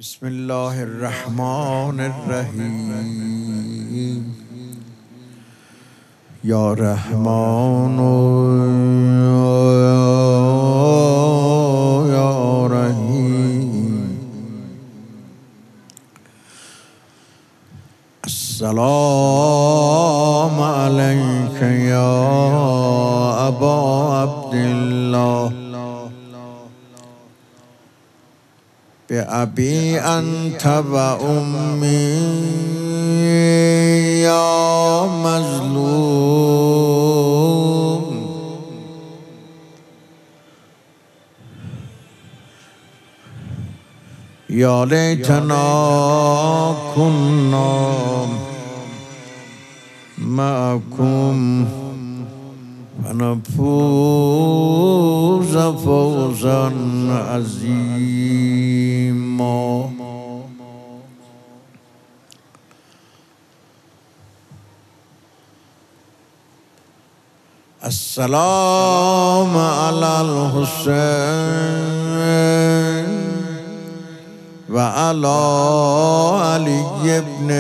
بسم الله الرحمن الرحیم یا رحمان یا رحیم. السلام علیک یا ابا عبدالله بأبي أنت وأمي يا مظلوم. يا ليتنا كنا معكم فنفوز فوزا عظيما. السلام على الحسين وعلى علي بن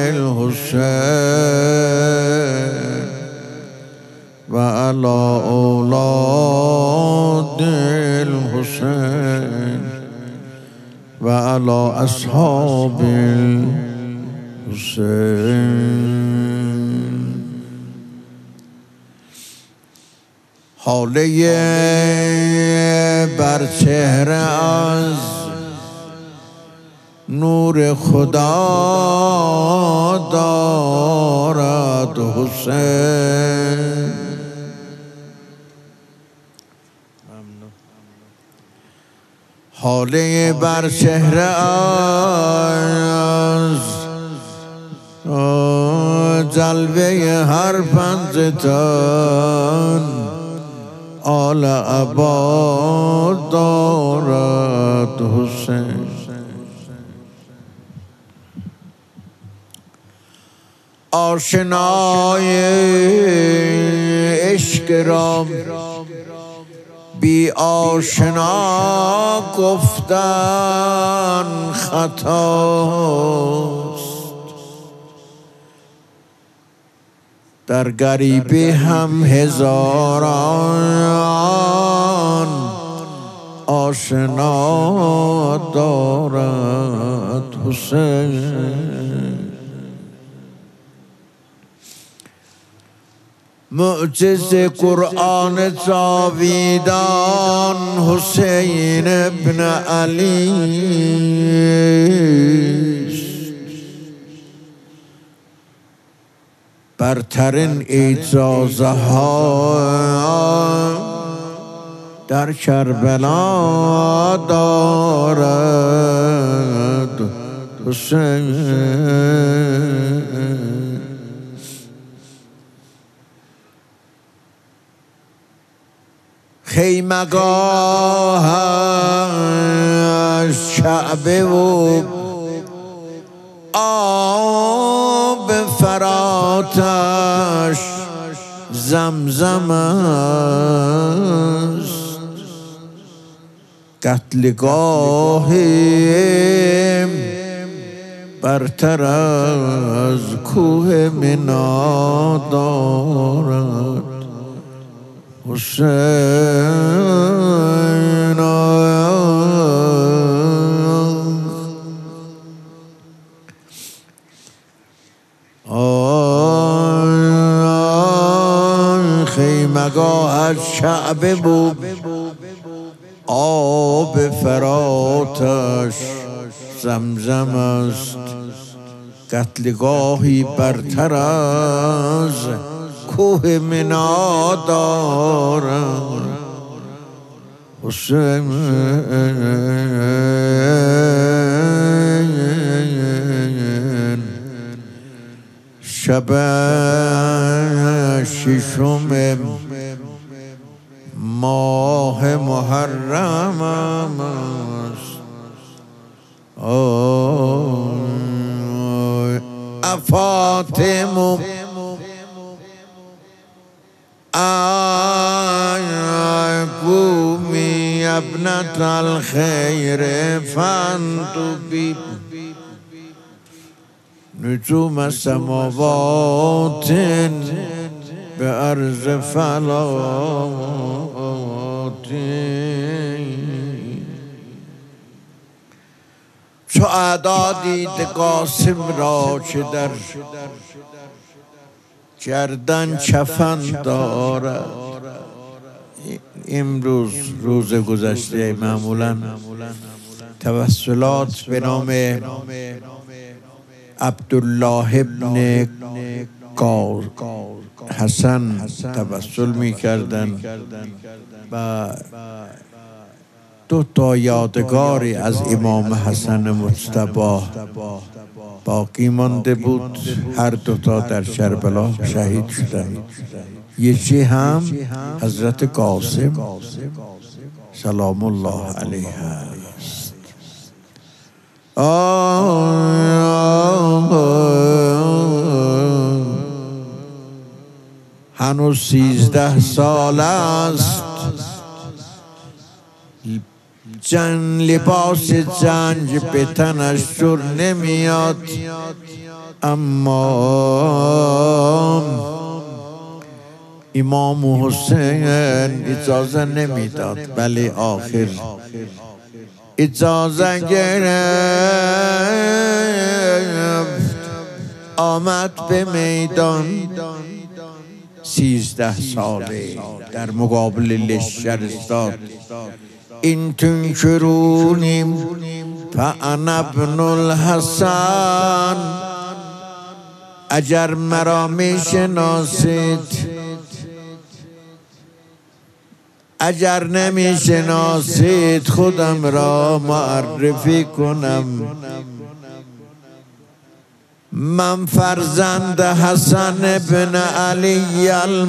الحسين وعلى أولاد الحسين وعلى أصحاب الحسين. حاله بر چهره از نور خدا دارد حسین. حاله بر چهره از جلوه هر پنجتن آل عبا دارد حسین. آشنای عشق را بی آشنا گفتن خطاست. در غریبی هم هزاران آشنا دارد حسین. معجزه قرآن جاویدان حسین ابن علی برترین اعجازه ها در کربلا دارد حسین. خیمگاهش کعبه و آب فراتش زمزم است. قتلگاهی برتر از کوه منا دارد حسین. خیمگاهش کعبه بود آب فراتش زمزم است. قتلگاهی برتر از کوه منا دارد حسین. شب ششم ماه محرم است. فاطمه قومي ابنة الخير فانطبي نجوم السماوات بأرض فلات چو اعدا دید قاسم را که در گردن کفن دارد. امروز روز گذشته معمولا توسلات به نام عبدالله ابن حسن توسل می کردن و دو تا یادگاری از امام حسن مجتبی باقی مانده بود. هر دو تا در کربلا شهید شدند. یکی هم حضرت قاسم سلام الله علیه است. هنوز 13 سال است، لباس جنگ به تنش جور نمیاد، اما امام حسین اجازه نمیداد. ولی آخر اجازه گرفت، آمد به میدان. 13 ساله در مقابل لشکر ایستاد. این تنکرونی فانا ابن الحسن، اگر مرا میشناسید، اگر نمیشناسید خودم را معرفی کنم. من فرزند حسن ابن علی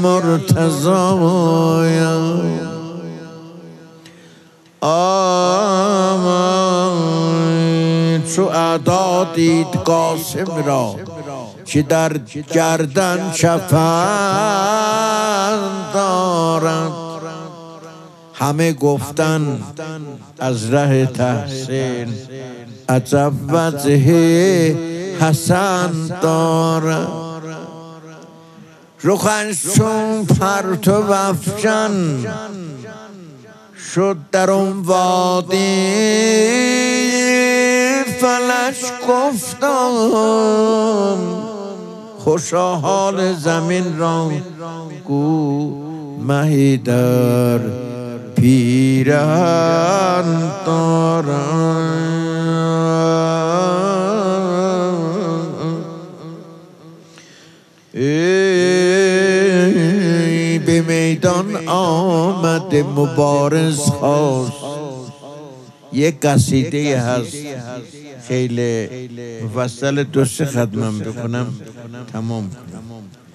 المرتضی. چو اعدا دید قاسم را که در گردن کفن دارد، همه گفتن از ره تحسین عجب وجه حسن دارد. رخش چون پرتو افکن شد در اون وادی، فلک گفتم خوشا حال زمین را، گو مهی در پیرهن دارد. به میدان آمد مبارز خواست. یک قصیده هست خیلی مفصل، دو سه خدمم بکنم تمام کنم.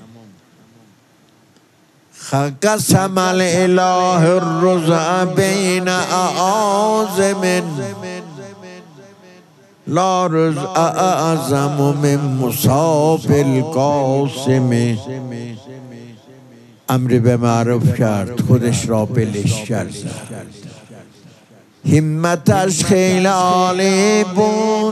قسم الاله الرزع بین اعاظم، لا رزع اعظم من مصاب القاسم. امر به معروف کرد، خودش را به لشکر زد. همتش خیلی عالی بود،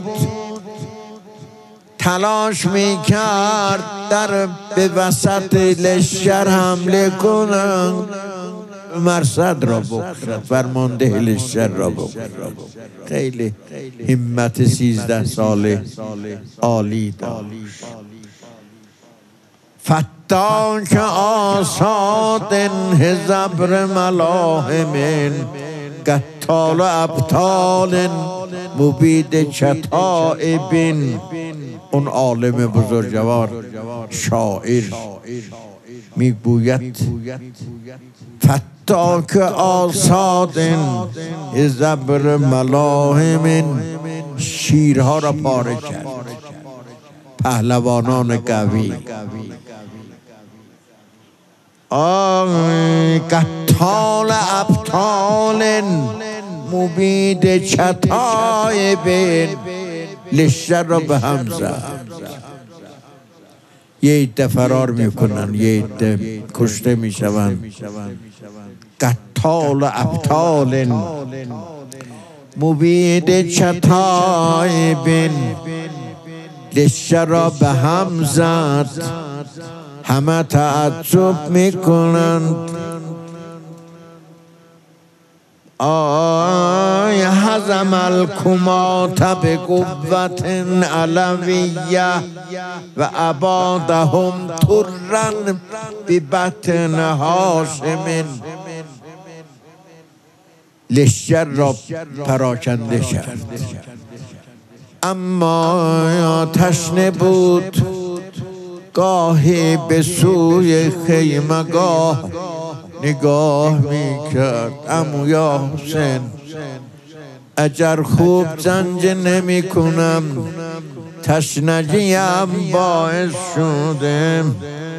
تلاش میکرد در به وسط لشکر حمله کنند، مرصد را بکشد، فرمانده لشکر را بکشد. خیلی همت 13 ساله عالی داشت. فتاک آساد حزبر ملاهم، قتال ابطال مبید چتائب. اون عالم بزرگوار شاعر میگوید فتاک آساد حزبر ملاهم، شیرها را پاره کرد، پهلوانان قوی. قتال ابطال مبید چتائب، لشکر را به هم زد. یه عده فرار میکنن، یه عده کشته میشوند. قتال ابطال موبید چتایبین لشه را به هم زد، همه تعجب میکنند. آی هزم الکمات به قوت علویه و ابادهم ترن به بطن هاشم. لشکر را پراکنده کرد، اما تشنه بود. گاهی به سوی خیمه گاه نگاه میکرد. عمو یا حسین اگر خوب زنج نمی کنم تشنگیم باعث شدم.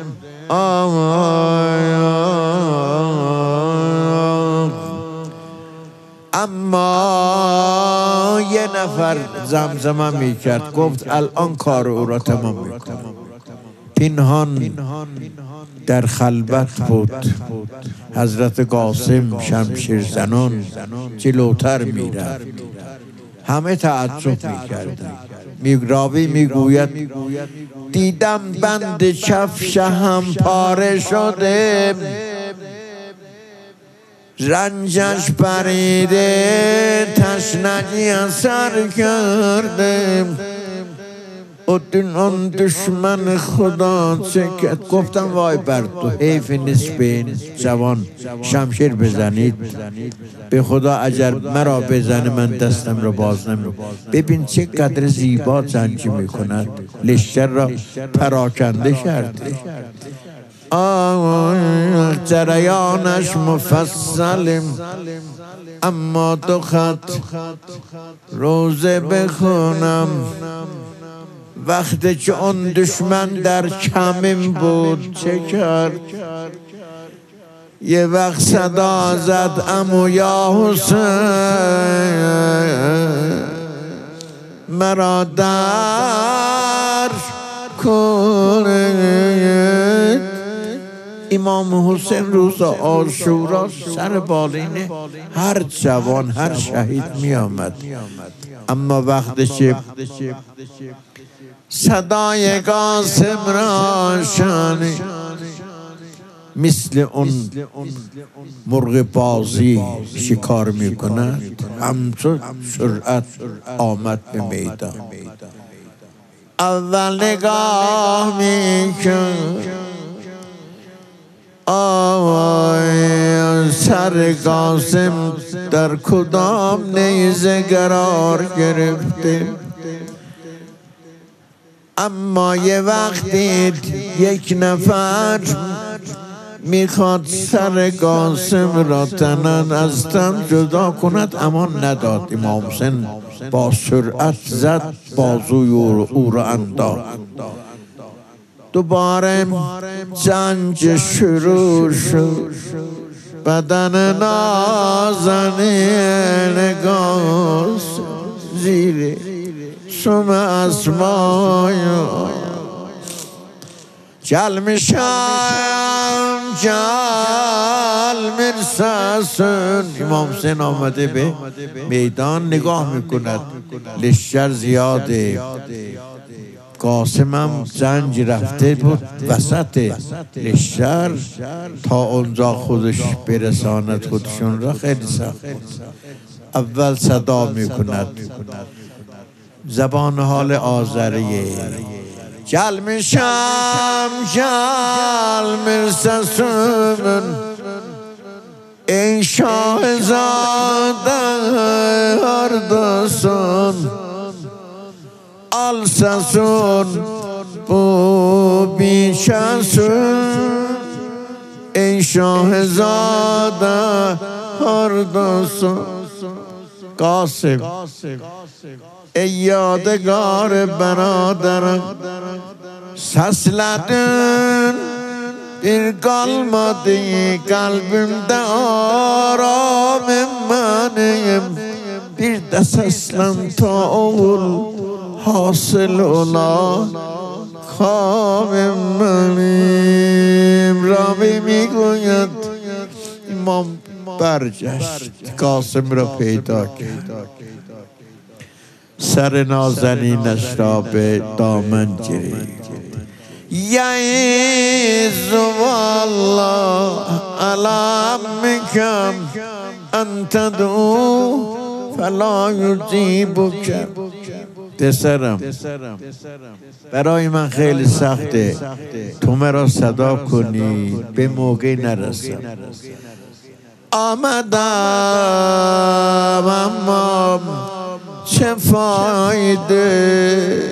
اما یه نفر زمزمه میکرد، گفت الان کار او را تمام میکنم. پنهان در خلوت بود. حضرت قاسم شمشیر زنان جلوتر میرفت، همه تعجب میکردند. راوی میگوید دیدم بند کفش هم پاره شده، رنجش پریده، تشنگی اثر کرده. اون دشمن خدا چکت. گفتم وای بر تو، حیف نیست به این جوان شمشیر بزنید. به خدا اگر مرا بزنه من دستم را باز نمی. ببین چه قدر زیبا زنجی میکند. لشکر را پراکنده کرده. جریانش مفصل، اما دو خط روزه بخونم. وقتی که اون دشمن در کمین بود چه کرد؟ یه وقت صدا زد عمو یا حسین مرا در کنید. امام حسین روز عاشورا سر بالین هر جوان هر شهید می آمد، اما وقتی که صدای قاسم را شنید مثل اون مرغ بازی شکار می کند، همچون سرعت آمد به میدان. اول نگاه می کند، سر قاسم در کدام نیزه قرار گرفته. اما یه وقتی یک نفر میخواد سر قاسم را تنن از تن جدا کند، اما نداد. امام حسین با سرعت زد، بازوی او را انداخت. دوباره جنگ شروع شد. بدن نازنین قاسم زیر سم اسمای جل میشم جل میرسسن. امام حسین آمده به میدان نگاه میکند، لشکر زیاده. قاسم هم زنج رفته بود وسط لشکر، تا اونجا خودش برساند خودشون را خیلی سخت. اول صدا میکند زبان حال آذریه، جل میشم جل میرسسن ای شاهزاده اردسان السسون بو بیشسون ای شاهزاده اردسان. قاسم ای یادگار برادرم سسلدن bir kalmadı kalbimde aram emanim. Bir de seslen ta oğul hasıl ola kavim benim. Rabbim میگوید امام برگشت قاسم را پیدا کرد. سر نازنینش را به دامن گرید. یعز والله علمکم انت دعو فلا یجیبک. پسرم برای من خیلی سخته تو مرا صدا کنی به موقع نرسم. آمدم اما چه فایده،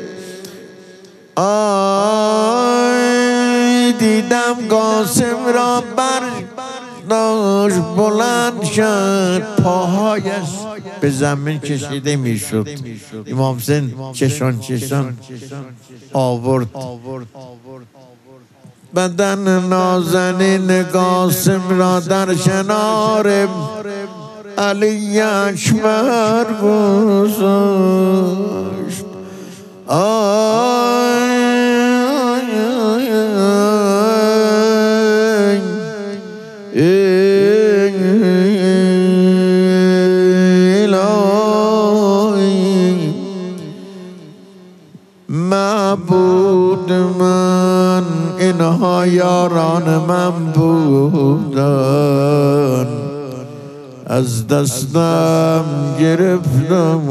دیدم قاسم را برداشت بلند شد، پاهایش به زمین کشیده میشد. امام حسین چشان آورد بدن نازنین قاسم را در کنار علی اکبر گذاشت. معبود من اینها یاران من بودن، از دستم گرفتم.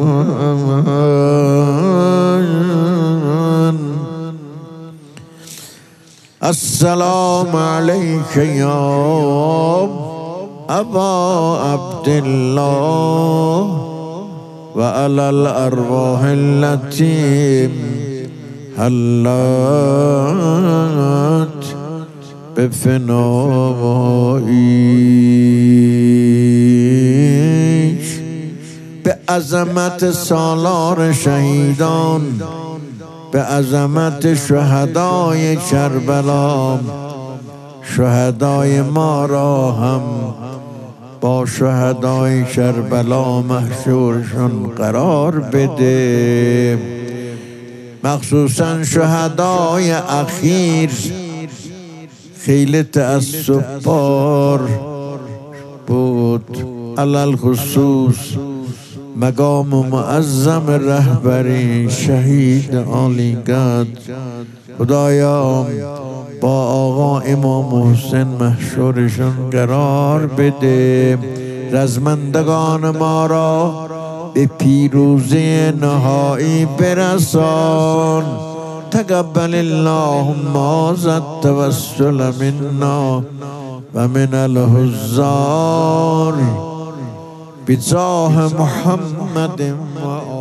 السلام علیک یا ابا عبدالله و علی الارواح التي حلت بفنایش. به عظمت سالار شهیدان، به عظمت شهدای کربلا، شهدای ما را هم با شهدای کربلا محشورشون قرار بده. مخصوصا شهدای اخیر خیلی تأسف بار بود، علل خصوص مقام معظم رهبری شهید عالیقدر. خدایا با آقا امام حسین محشورشون قرار بده، رزمندگان ما را به پیروزی نهایی برسان. تقبل اللهم هذا التوسل منا و من الحضار بجاه محمد و